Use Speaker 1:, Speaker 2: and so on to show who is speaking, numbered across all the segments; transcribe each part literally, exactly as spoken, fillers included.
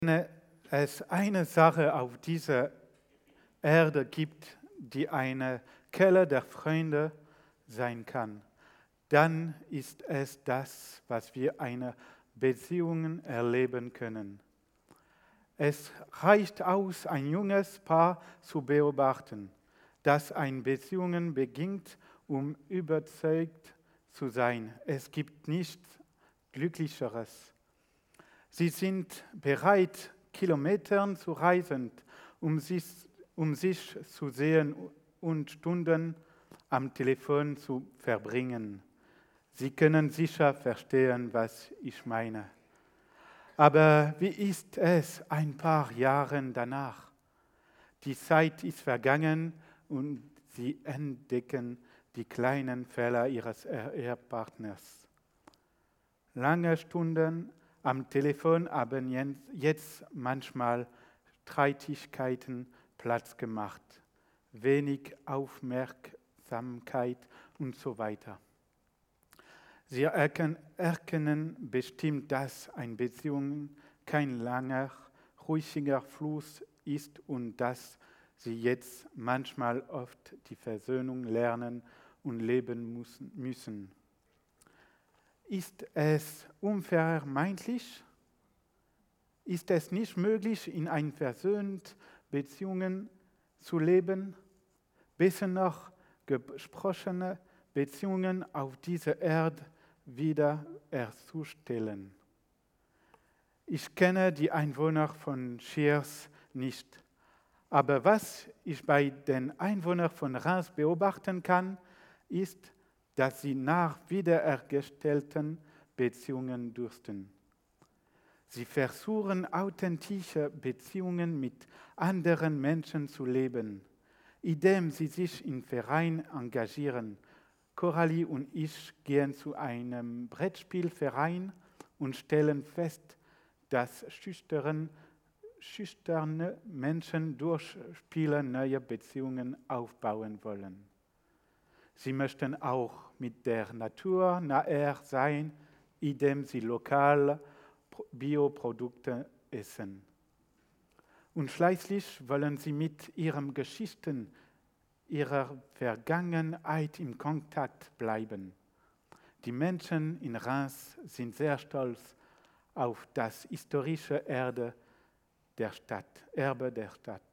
Speaker 1: Wenn es eine Sache auf dieser Erde gibt, die eine Quelle der Freunde sein kann, dann ist es das, was wir eine Beziehung erleben können. Es reicht aus, ein junges Paar zu beobachten, das eine Beziehung beginnt, um überzeugt zu sein. Es gibt nichts Glücklicheres. Sie sind bereit, Kilometern zu reisen, um sich, um sich zu sehen und Stunden am Telefon zu verbringen. Sie können sicher verstehen, was ich meine. Aber wie ist es ein paar Jahre danach? Die Zeit ist vergangen und sie entdecken die kleinen Fehler ihres Ehepartners. Lange Stunden am Telefon haben jetzt manchmal Streitigkeiten Platz gemacht, wenig Aufmerksamkeit und so weiter. Sie erkennen bestimmt, dass eine Beziehung kein langer, ruhiger Fluss ist und dass sie jetzt manchmal oft die Versöhnung lernen und leben müssen. Ist es unvermeidlich? Ist es nicht möglich, in einer versöhnten Beziehung zu leben? Besser noch, gesprochene Beziehungen auf dieser Erde wieder herzustellen. Ich kenne die Einwohner von Schiers nicht, aber was ich bei den Einwohnern von Reims beobachten kann, ist, dass sie nach wiederhergestellten Beziehungen dürsten. Sie versuchen, authentische Beziehungen mit anderen Menschen zu leben, indem sie sich im Verein engagieren. Coralie und ich gehen zu einem Brettspielverein und stellen fest, dass schüchterne, schüchterne Menschen durch Spielen neue Beziehungen aufbauen wollen. Sie möchten auch mit der Natur nahe sein, indem sie lokale Bioprodukte essen. Und schließlich wollen sie mit ihren Geschichten, ihrer Vergangenheit in Kontakt bleiben. Die Menschen in Reims sind sehr stolz auf das historische Erbe der Stadt, Erbe der Stadt.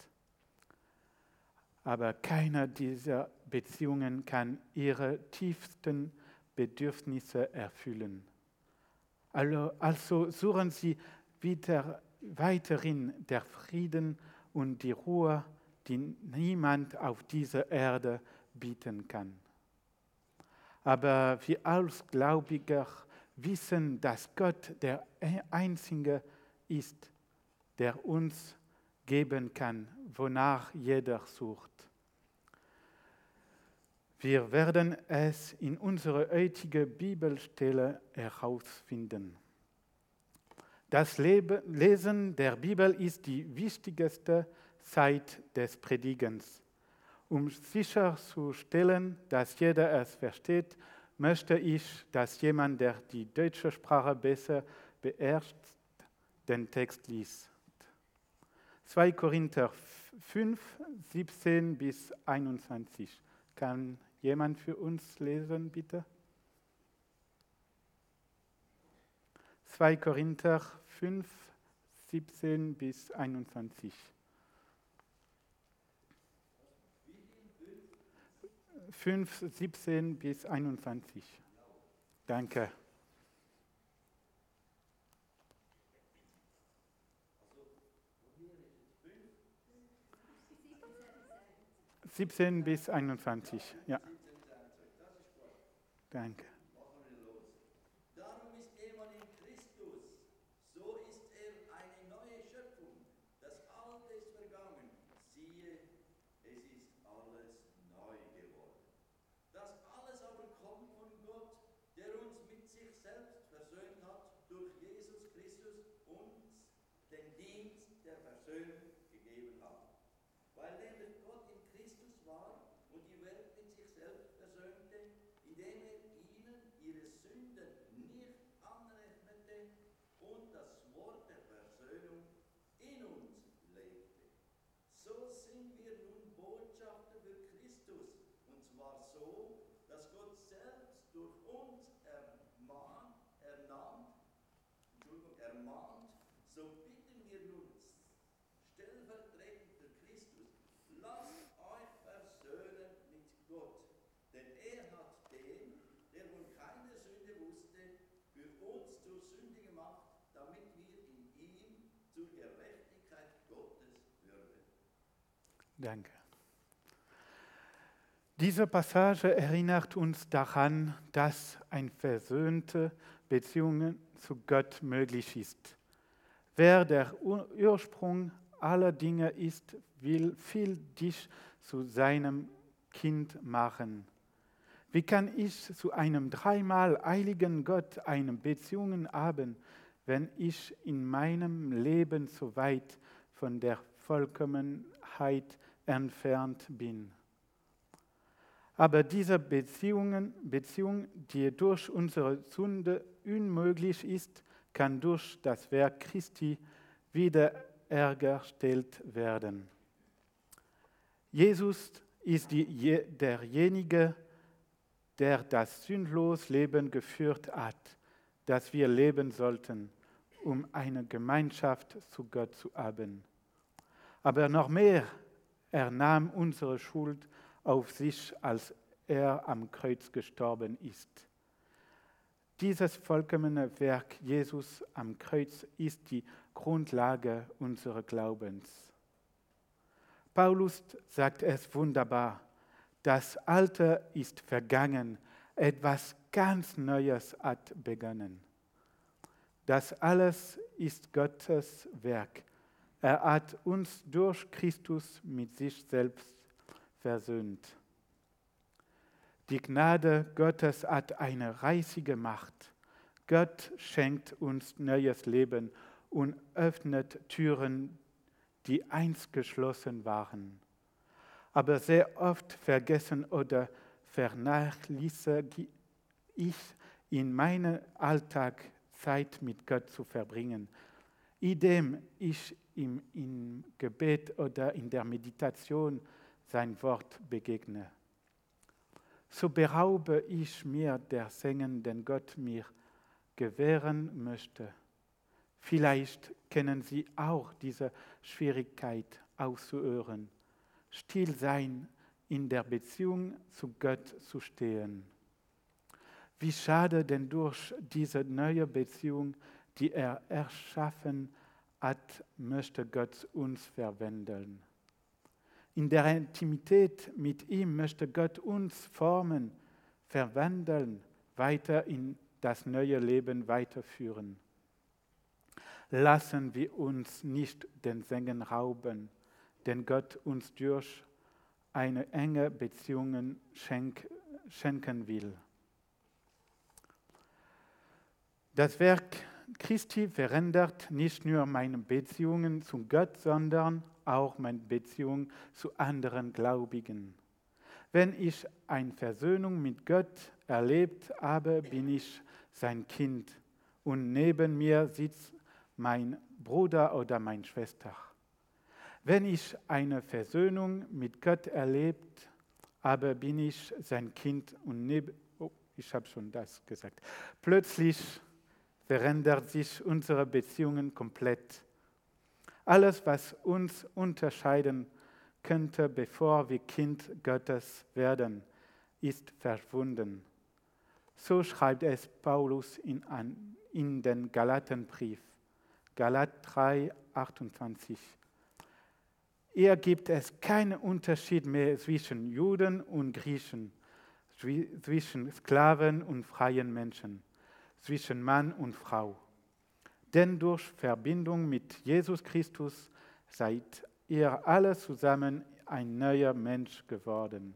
Speaker 1: Aber keine dieser Beziehungen kann ihre tiefsten Bedürfnisse erfüllen. Also, also suchen sie wieder weiterhin der Frieden und die Ruhe, die niemand auf dieser Erde bieten kann. Aber wir als Gläubiger wissen, dass Gott der Einzige ist, der uns geben kann, wonach jeder sucht. Wir werden es in unserer heutigen Bibelstelle herausfinden. Das Lesen der Bibel ist die wichtigste Zeit des Predigens. Um sicherzustellen, dass jeder es versteht, möchte ich, dass jemand, der die deutsche Sprache besser beherrscht, den Text liest. zwei Korinther fünf, siebzehn bis einundzwanzig. Kann jemand für uns lesen, bitte? zwei Korinther fünf, siebzehn bis einundzwanzig. fünf, siebzehn bis einundzwanzig. Danke. siebzehn bis einundzwanzig, ja. Danke.
Speaker 2: Darum ist jemand in Christus, so ist er eine neue Schöpfung. Das Alte ist vergangen, siehe, es ist alles neu geworden. Das alles aber kommt von Gott, der uns mit sich selbst versöhnt hat durch Jesus Christus und den Dienst der Versöhnung gegeben hat. Weil nämlich Gott in Christus war und die Welt mit sich selbst versöhnte, indem er ihnen ihre Sünden nicht anrechnete und das Wort der Versöhnung
Speaker 1: Danke. Diese Passage erinnert uns daran, dass eine versöhnte Beziehung zu Gott möglich ist. Wer der Ursprung aller Dinge ist, will viel dich zu seinem Kind machen. Wie kann ich zu einem dreimal heiligen Gott eine Beziehung haben, wenn ich in meinem Leben so weit von der Vollkommenheit entfernt bin? Aber diese Beziehung, Beziehung, die durch unsere Sünde unmöglich ist, kann durch das Werk Christi wiederhergestellt werden. Jesus ist die, derjenige, der das sündlose Leben geführt hat, das wir leben sollten, um eine Gemeinschaft zu Gott zu haben. Aber noch mehr, er nahm unsere Schuld auf sich, als er am Kreuz gestorben ist. Dieses vollkommene Werk Jesus am Kreuz ist die Grundlage unseres Glaubens. Paulus sagt es wunderbar: Das Alte ist vergangen, etwas ganz Neues hat begonnen. Das alles ist Gottes Werk. Er hat uns durch Christus mit sich selbst versöhnt. Die Gnade Gottes hat eine reichige Macht. Gott schenkt uns neues Leben und öffnet Türen, die einst geschlossen waren. Aber sehr oft vergessen oder vernachlässige ich in meinem Alltag Zeit mit Gott zu verbringen, indem ich ihm im Gebet oder in der Meditation sein Wort begegne. So beraube ich mir der Segen, den Gott mir gewähren möchte. Vielleicht kennen Sie auch diese Schwierigkeit auszuhören, still sein, in der Beziehung zu Gott zu stehen. Wie schade, denn durch diese neue Beziehung, die er erschaffen hat, möchte Gott uns verwandeln. In der Intimität mit ihm möchte Gott uns formen, verwandeln, weiter in das neue Leben weiterführen. Lassen wir uns nicht den Segen rauben, den Gott uns durch eine enge Beziehung schenk, schenken will. Das Werk Christi verändert nicht nur meine Beziehungen zu Gott, sondern auch meine Beziehung zu anderen Gläubigen. Wenn ich eine Versöhnung mit Gott erlebt habe, bin ich sein Kind und neben mir sitzt mein Bruder oder meine Schwester. Wenn ich eine Versöhnung mit Gott erlebt habe, bin ich sein Kind und neben, oh, ich habe schon das gesagt. Plötzlich verändert sich unsere Beziehungen komplett. Alles, was uns unterscheiden könnte, bevor wir Kind Gottes werden, ist verschwunden. So schreibt es Paulus in, in den Galatenbrief, Galat drei, achtundzwanzig. Hier gibt es keinen Unterschied mehr zwischen Juden und Griechen, zwischen Sklaven und freien Menschen, zwischen Mann und Frau. Denn durch Verbindung mit Jesus Christus seid ihr alle zusammen ein neuer Mensch geworden.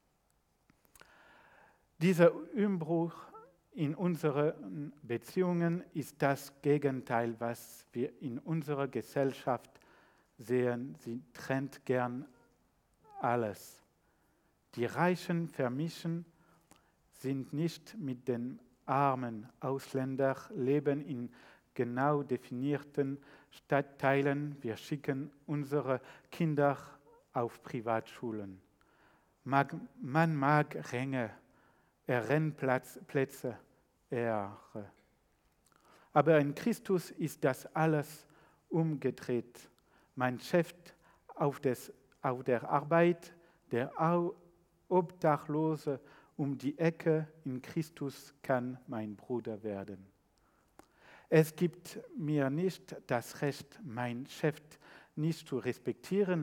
Speaker 1: Dieser Umbruch in unseren Beziehungen ist das Gegenteil, was wir in unserer Gesellschaft sehen. Sie trennt gern alles. Die Reichen vermischen, sind nicht mit den armen Ausländern, leben in genau definierten Stadtteilen. Wir schicken unsere Kinder auf Privatschulen. Mag, man mag Ränge, Rennplätze, Ehre. Aber in Christus ist das alles umgedreht. Mein Chef auf, des, auf der Arbeit, der Obdachlose um die Ecke in Christus kann mein Bruder werden. Es gibt mir nicht das Recht, meinen Chef nicht zu respektieren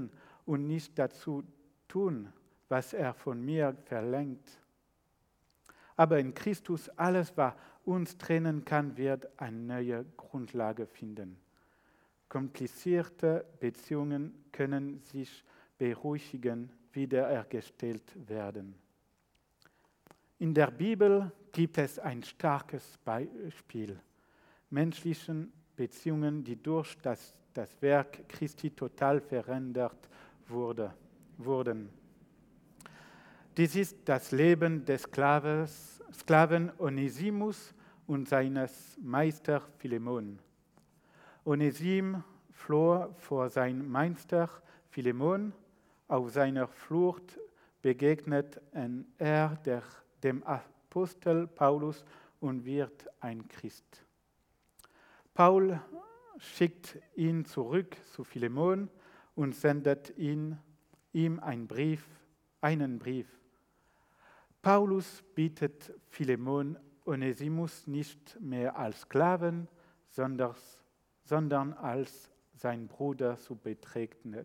Speaker 1: und nicht dazu tun, was er von mir verlangt. Aber in Christus alles, was uns trennen kann, wird eine neue Grundlage finden. Komplizierte Beziehungen können sich beruhigen, wiederhergestellt werden. In der Bibel gibt es ein starkes Beispiel menschlichen Beziehungen, die durch das, das Werk Christi total verändert wurde, wurden. Dies ist das Leben des Sklaves, Sklaven Onesimus und seines Meisters Philemon. Onesim floh vor seinem Meister Philemon. Auf seiner Flucht begegnet er der, dem Apostel Paulus und wird ein Christ. Paul schickt ihn zurück zu Philemon und sendet ihn, ihm einen Brief, einen Brief. Paulus bittet Philemon, Onesimus nicht mehr als Sklaven, sondern, sondern als sein Bruder zu betrachten.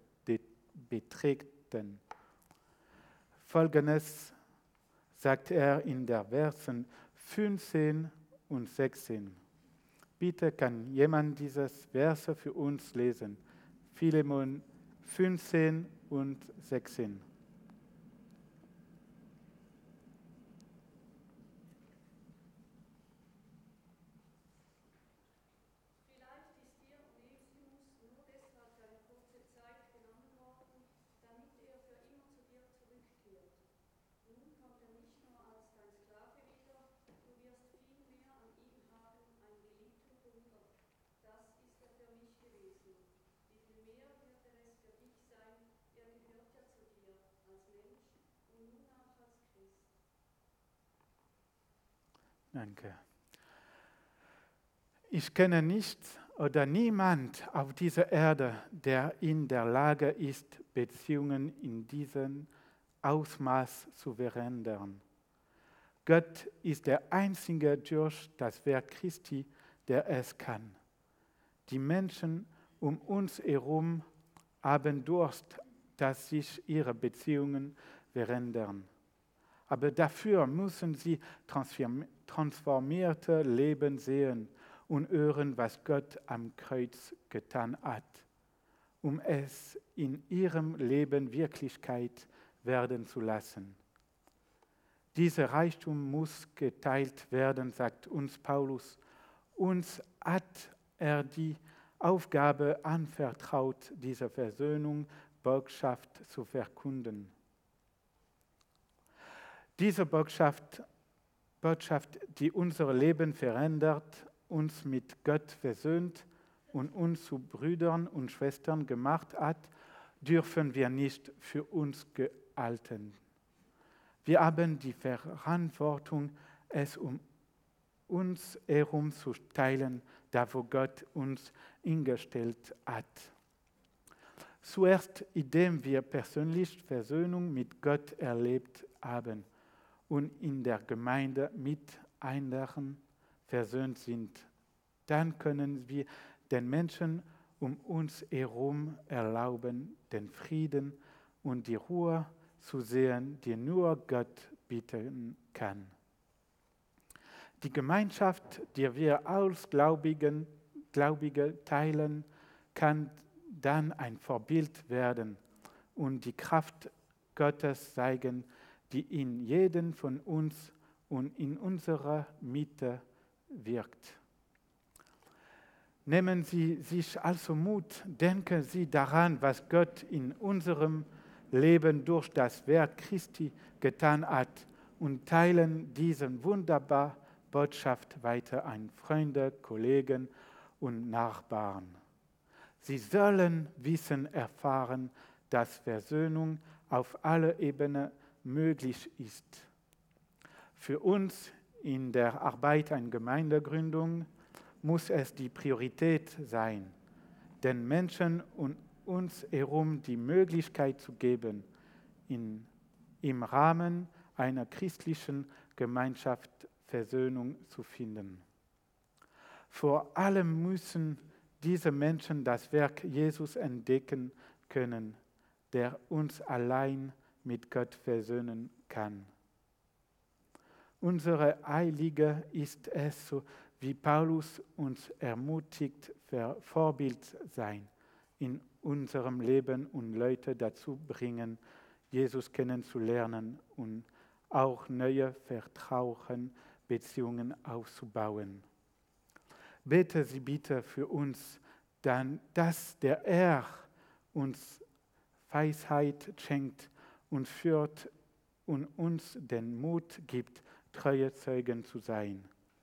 Speaker 1: Folgendes sagt er in der Versen fünfzehn und sechzehn. Bitte kann jemand dieses Verse für uns lesen? Philemon fünfzehn und sechzehn. Danke. Ich kenne nicht oder niemand auf dieser Erde, der in der Lage ist, Beziehungen in diesem Ausmaß zu verändern. Gott ist der Einzige durch das Werk Christi, der es kann. Die Menschen um uns herum haben Durst, dass sich ihre Beziehungen verändern. Aber dafür müssen sie transformierte Leben sehen und hören, was Gott am Kreuz getan hat, um es in ihrem Leben Wirklichkeit werden zu lassen. Dieser Reichtum muss geteilt werden, sagt uns Paulus. Uns hat er die Aufgabe anvertraut, diese Versöhnung, Botschaft zu verkünden. Diese Botschaft, Botschaft, die unser Leben verändert, uns mit Gott versöhnt und uns zu Brüdern und Schwestern gemacht hat, dürfen wir nicht für uns behalten. Wir haben die Verantwortung, es um uns herum zu teilen, da wo Gott uns hingestellt hat. Zuerst, indem wir persönlich Versöhnung mit Gott erlebt haben und in der Gemeinde mit anderen versöhnt sind. Dann können wir den Menschen um uns herum erlauben, den Frieden und die Ruhe zu sehen, die nur Gott bieten kann. Die Gemeinschaft, die wir als Gläubigen, Gläubige teilen, kann dann ein Vorbild werden und die Kraft Gottes zeigen, die in jedem von uns und in unserer Mitte wirkt. Nehmen Sie sich also Mut, denken Sie daran, was Gott in unserem Leben durch das Werk Christi getan hat und teilen diese wunderbare Botschaft weiter an Freunde, Kollegen und Nachbarn. Sie sollen Wissen erfahren, dass Versöhnung auf aller Ebene möglich ist. Für uns in der Arbeit an Gemeindegründung muss es die Priorität sein, den Menschen und uns herum die Möglichkeit zu geben, in, im Rahmen einer christlichen Gemeinschaft Versöhnung zu finden. Vor allem müssen diese Menschen das Werk Jesus entdecken können, der uns allein mit Gott versöhnen kann. Unsere Heilige ist es, so wie Paulus uns ermutigt, Vorbild sein in unserem Leben und Leute dazu bringen, Jesus kennenzulernen und auch neue Vertrauen, Beziehungen aufzubauen. Bete sie bitte für uns, dann, dass der Herr uns Weisheit schenkt und führt und uns den Mut gibt, treue Zeugen zu sein.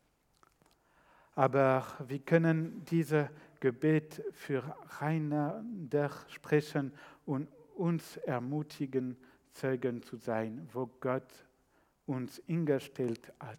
Speaker 1: Aber wir können dieses Gebet für einander sprechen und uns ermutigen, Zeugen zu sein, wo Gott uns hingestellt hat.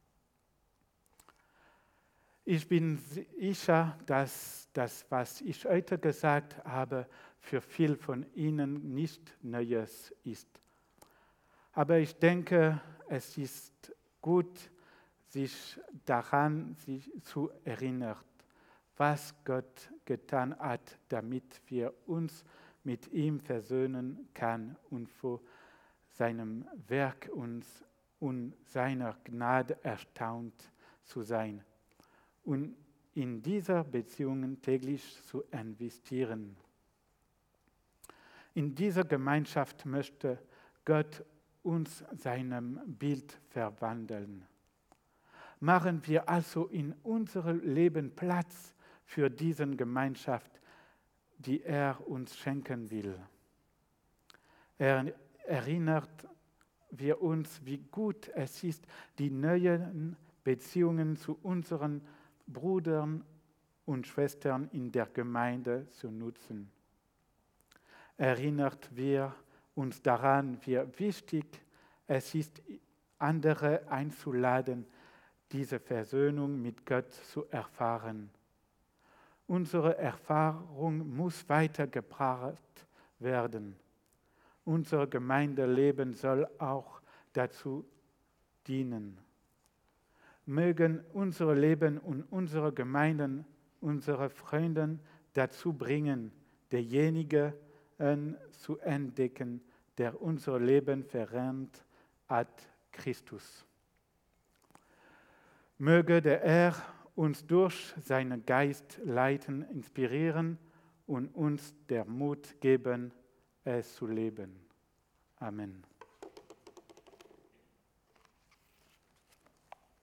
Speaker 1: Ich bin sicher, dass das, was ich heute gesagt habe, für viele von Ihnen nicht Neues ist. Aber ich denke, es ist gut, sich daran sich zu erinnern, was Gott getan hat, damit wir uns mit ihm versöhnen können und vor seinem Werk uns und seiner Gnade erstaunt zu sein und in dieser Beziehung täglich zu investieren. In dieser Gemeinschaft möchte Gott uns seinem Bild verwandeln. Machen wir also in unserem Leben Platz für diese Gemeinschaft, die er uns schenken will. Er erinnert wir uns, wie gut es ist, die neuen Beziehungen zu unseren Brüdern und Schwestern in der Gemeinde zu nutzen. Erinnert wir uns daran, wie wichtig es ist, andere einzuladen, diese Versöhnung mit Gott zu erfahren. Unsere Erfahrung muss weitergebracht werden. Unser Gemeindeleben soll auch dazu dienen. Mögen unser Leben und unsere Gemeinden, unsere Freunde dazu bringen, derjenige zu entdecken, der unser Leben verändert hat, Christus. Möge der Herr uns durch seinen Geist leiten, inspirieren und uns der Mut geben, es zu leben. Amen.